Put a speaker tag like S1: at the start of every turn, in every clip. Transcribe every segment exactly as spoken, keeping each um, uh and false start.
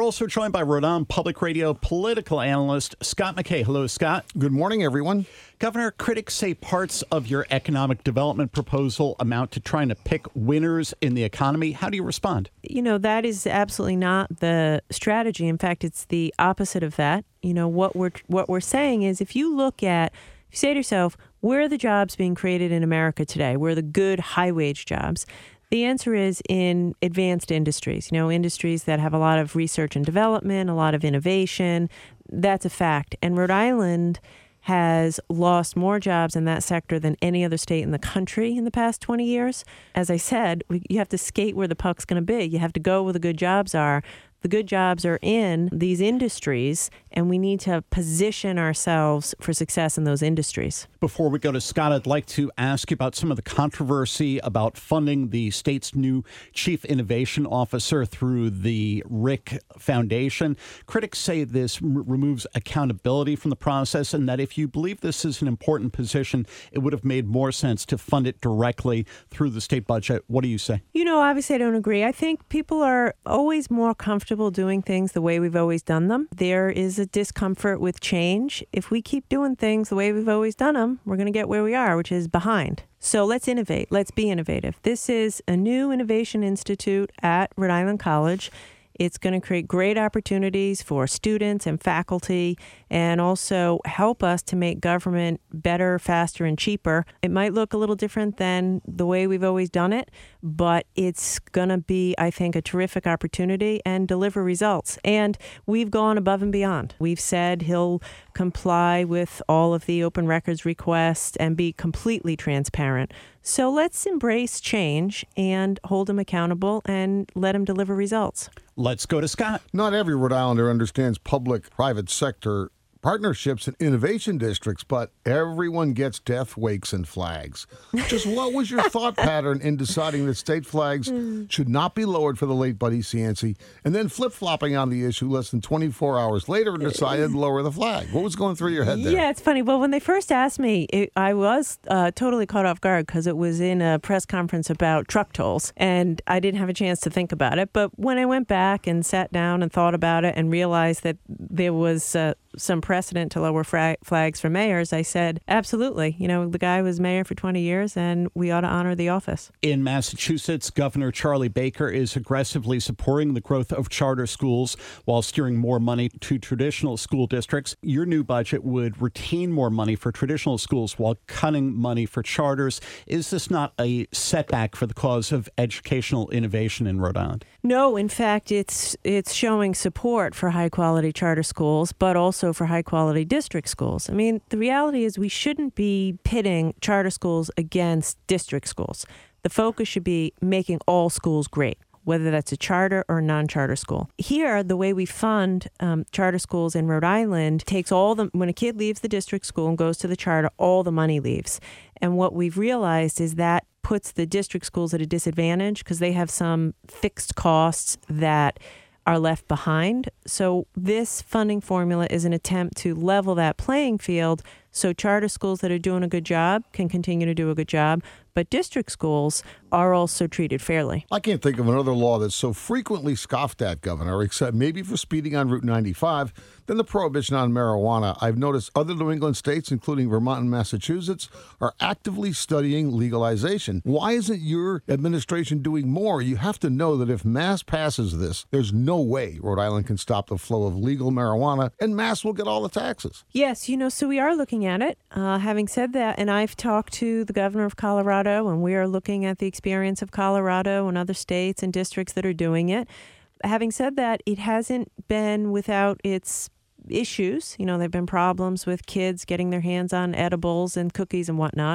S1: We're also joined by Rhode Island Public Radio political analyst Scott McKay. Hello, Scott.
S2: Good morning, everyone.
S1: Governor, critics say parts of your economic development proposal amount to trying to pick winners in the economy. How do you respond?
S3: You know, that is absolutely not the strategy. In fact, it's the opposite of that. You know, what we're what we're saying is if you look at, if you say to yourself, where are the jobs being created in America today? Where are the good high-wage jobs? The answer is in advanced industries, you know, industries that have a lot of research and development, a lot of innovation. That's a fact. And Rhode Island has lost more jobs in that sector than any other state in the country in the past twenty years. As I said, we, you have to skate where the puck's going to be. You have to go where the good jobs are. The good jobs are in these industries, and we need to position ourselves for success in those industries.
S1: Before we go to Scott, I'd like to ask you about some of the controversy about funding the state's new chief innovation officer through the R I C Foundation. Critics say this r- removes accountability from the process, and that if you believe this is an important position, it would have made more sense to fund it directly through the state budget. What do you say?
S3: You know, obviously I don't agree. I think people are always more comfortable doing things the way we've always done them. There is a discomfort with change. If we keep doing things the way we've always done them, we're going to get where we are, which is behind. So let's innovate. Let's be innovative. This is a new innovation institute at Rhode Island College. It's going to create great opportunities for students and faculty and also help us to make government better, faster, and cheaper. It might look a little different than the way we've always done it, but it's going to be, I think, a terrific opportunity and deliver results. And we've gone above and beyond. We've said he'll comply with all of the open records requests and be completely transparent. So let's embrace change and hold him accountable and let him deliver results.
S1: Let's go to Scott.
S2: Not every Rhode Islander understands public-private sector partnerships and innovation districts, but everyone gets death wakes and flags. Just what was your thought pattern in deciding that state flags should not be lowered for the late Buddy Cianci, and then flip-flopping on the issue less than twenty-four hours later and decided to lower the flag? What was going through your head there?
S3: Yeah, it's funny. Well, when they first asked me, it, I was uh, totally caught off guard because it was in a press conference about truck tolls, and I didn't have a chance to think about it. But when I went back and sat down and thought about it and realized that there was uh, some precedent to lower fra- flags for mayors, I said, absolutely. You know, the guy was mayor for twenty years, and we ought to honor the office.
S1: In Massachusetts, Governor Charlie Baker is aggressively supporting the growth of charter schools while steering more money to traditional school districts. Your new budget would retain more money for traditional schools while cutting money for charters. Is this not a setback for the cause of educational innovation in Rhode Island?
S3: No, in fact, it's it's showing support for high-quality charter schools, but also for high-quality district schools. I mean, the reality is we shouldn't be pitting charter schools against district schools. The focus should be making all schools great, whether that's a charter or a non-charter school. Here, the way we fund um, charter schools in Rhode Island takes all the, when a kid leaves the district school and goes to the charter, all the money leaves. And what we've realized is that puts the district schools at a disadvantage because they have some fixed costs that are left behind. So this funding formula is an attempt to level that playing field so charter schools that are doing a good job can continue to do a good job, but district schools are also treated fairly.
S2: I can't think of another law that's so frequently scoffed at, Governor, except maybe for speeding on Route ninety-five, than the prohibition on marijuana. I've noticed other New England states, including Vermont and Massachusetts, are actively studying legalization. Why isn't your administration doing more? You have to know that if Mass passes this, there's no way Rhode Island can stop the flow of legal marijuana, and Mass will get all the taxes.
S3: Yes, you know, so we are looking at it. Uh, having said that, and I've talked to the governor of Colorado, and we are looking at the experience of Colorado and other states and districts that are doing it. Having said that, it hasn't been without its issues. You know, there have been problems with kids getting their hands on edibles and cookies and whatnot.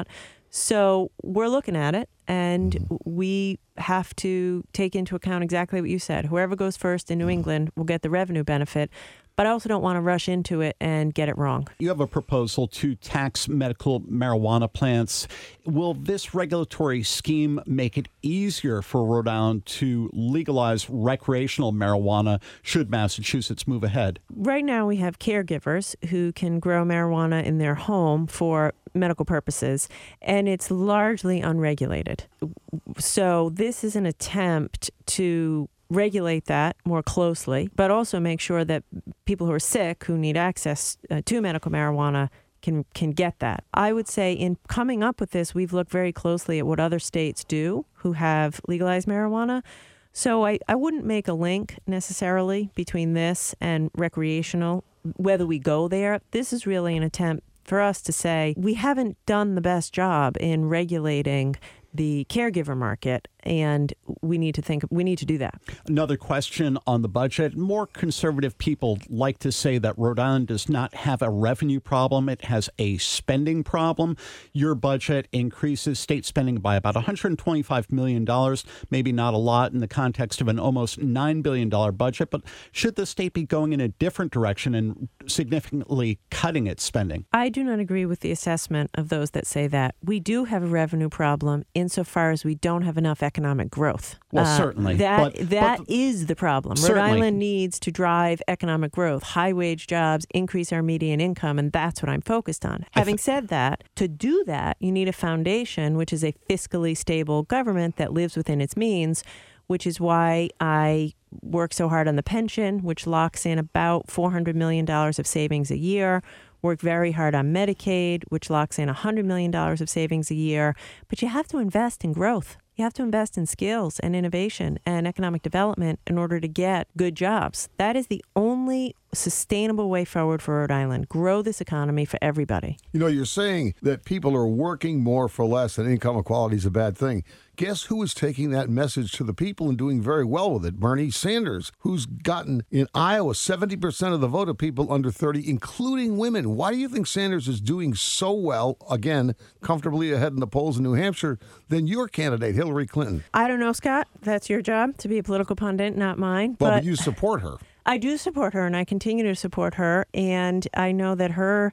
S3: So we're looking at it, and we have to take into account exactly what you said. Whoever goes first in New England will get the revenue benefit. But I also don't want to rush into it and get it wrong.
S1: You have a proposal to tax medical marijuana plants. Will this regulatory scheme make it easier for Rhode Island to legalize recreational marijuana should Massachusetts move ahead?
S3: Right now we have caregivers who can grow marijuana in their home for medical purposes, and it's largely unregulated. So this is an attempt to regulate that more closely, but also make sure that people who are sick, who need access uh, to medical marijuana, can can get that. I would say in coming up with this, we've looked very closely at what other states do who have legalized marijuana. So I, I wouldn't make a link necessarily between this and recreational, whether we go there. This is really an attempt for us to say we haven't done the best job in regulating the caregiver market, and we need to think we need to do that.
S1: Another question on the budget. More conservative people like to say that Rhode Island does not have a revenue problem. It has a spending problem. Your budget increases state spending by about one hundred twenty-five million dollars, maybe not a lot in the context of an almost nine billion dollars budget, but should the state be going in a different direction and significantly cutting its spending?
S3: I do not agree with the assessment of those that say that. We do have a revenue problem insofar as we don't have enough economic growth.
S1: Well,
S3: uh,
S1: certainly.
S3: That,
S1: but,
S3: that
S1: but,
S3: is the problem.
S1: Certainly.
S3: Rhode Island needs to drive economic growth, high-wage jobs, increase our median income, and that's what I'm focused on. Having th- said that, to do that, you need a foundation, which is a fiscally stable government that lives within its means, which is why I work so hard on the pension, which locks in about four hundred million dollars of savings a year. Work very hard on Medicaid, which locks in one hundred million dollars of savings a year. But you have to invest in growth. You have to invest in skills and innovation and economic development in order to get good jobs. That is the only sustainable way forward for Rhode Island. Grow this economy for everybody.
S2: You know, you're saying that people are working more for less and income equality is a bad thing. Guess who is taking that message to the people and doing very well with it? Bernie Sanders, who's gotten in Iowa seventy percent of the vote of people under thirty, including women. Why do you think Sanders is doing so well, again, comfortably ahead in the polls in New Hampshire, than your candidate, Hillary Clinton?
S3: I don't know, Scott. That's your job to be a political pundit, not mine.
S2: Well,
S3: but,
S2: but you support her.
S3: I do support her, and I continue to support her. And I know that her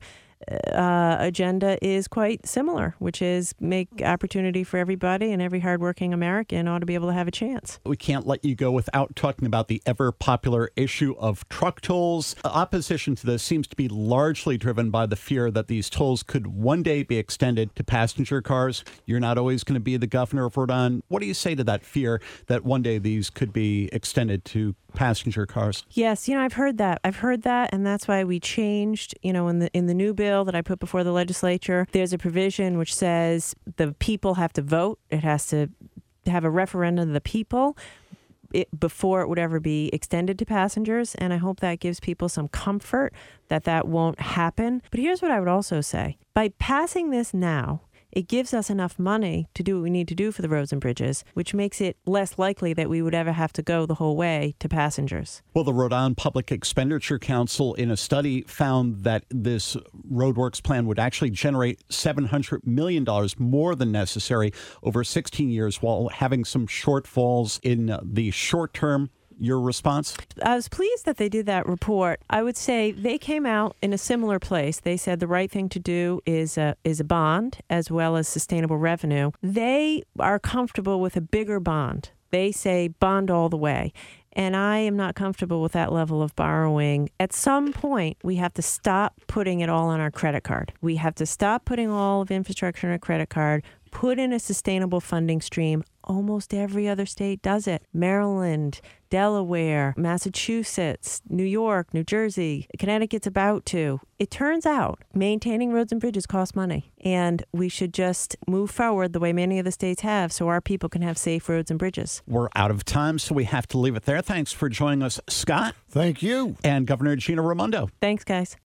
S3: uh, agenda is quite similar, which is make opportunity for everybody, and every hardworking American ought to be able to have a chance.
S1: We can't let you go without talking about the ever-popular issue of truck tolls. Opposition to this seems to be largely driven by the fear that these tolls could one day be extended to passenger cars. You're not always going to be the governor of Rhode Island. What do you say to that fear that one day these could be extended to passenger cars?
S3: Yes, you know, I've heard that. I've heard that, and that's why we changed, you know, in the in the new bill that I put before the legislature, there's a provision which says the people have to vote. It has to have a referendum of the people it, before it would ever be extended to passengers, and I hope that gives people some comfort that that won't happen. But here's what I would also say. By passing this now, it gives us enough money to do what we need to do for the roads and bridges, which makes it less likely that we would ever have to go the whole way to passengers.
S1: Well, the Rhode Island Public Expenditure Council, in a study, found that this roadworks plan would actually generate seven hundred million dollars more than necessary over sixteen years, while having some shortfalls in the short term. Your response?
S3: I was pleased that they did that report. I would say they came out in a similar place. They said the right thing to do is a, is a bond as well as sustainable revenue. They are comfortable with a bigger bond. They say bond all the way. And I am not comfortable with that level of borrowing. At some point, we have to stop putting it all on our credit card. We have to stop putting all of infrastructure on a credit card, put in a sustainable funding stream. Almost every other state does it. Maryland, Delaware, Massachusetts, New York, New Jersey, Connecticut's about to. It turns out maintaining roads and bridges costs money, and we should just move forward the way many of the states have so our people can have safe roads and bridges.
S1: We're out of time, so we have to leave it there. Thanks for joining us, Scott.
S2: Thank you.
S1: And Governor Gina Raimondo.
S3: Thanks, guys.